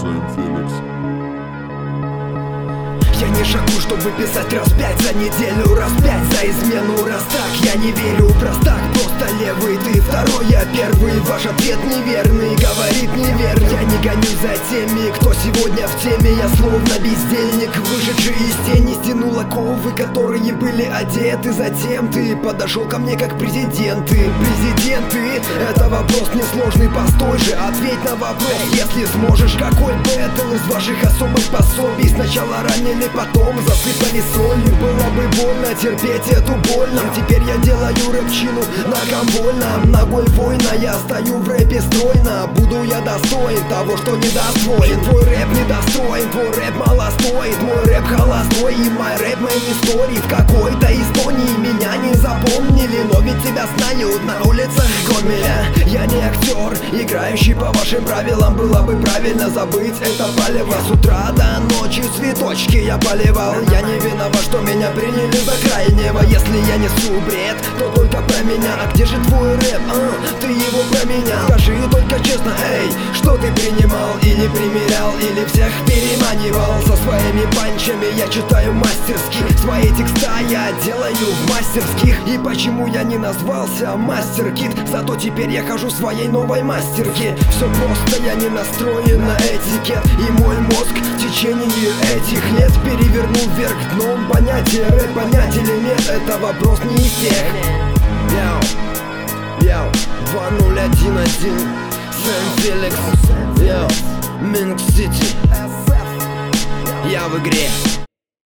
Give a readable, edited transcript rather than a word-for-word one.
Сэм Феликс. Я не шагу, чтобы писать раз 5 за неделю, раз 5 за измену, раз так. Я не верю, простак, просто левый ты второй, я первый. Ваш ответ неверный, говорит неверный. Я не гонюсь за теми, кто сегодня в теме. Я словно бездельник, вышедший из тени. Стянул оковы, которые были одеты. Затем ты подошел ко мне как президенты. Президенты, это вопрос несложный, постой же. Ответь на вопрос, если сможешь. Какой бэтл из ваших особых пособий сначала ранили, потом засыпали солью? Было бы больно терпеть эту боль нам. Теперь я делаю рэпчину ногам больно. Ногой воина, я стою в рэпе стройно. Буду я достоин того, что недостоин. Твой рэп недостоин, твой рэп мало стоит. Мой рэп холостой и мой рэп main story. В какой-то Эстонии меня не запомнили, но ведь тебя знают на улицах Гомеля. Я не актер, играющий по вашим правилам. Было бы правильно забыть это палево. С утра до ночи цветочки я поливал. Я не виноват, что меня приняли за крайнего. Если я несу бред, то только про меня. А где же твой рэп? Ты его променял. Скажи только честно, эй, что ты принимал или примерял, или всех переманивал? Со своими панчами я читаю мастерски. Свои текста я делаю в мастерских. И почему я не назвался Мастер Кид? Зато теперь я хожу в своей новой мастерке. Все просто, я не настроен на этикет. И мой мозг в течение этих лет перевернул вверх дном понятие рэп. Понять или нет, это вопрос не из тех. Яу, 2011 Сэм Феликс. Яу, Минск Сити. Я в игре.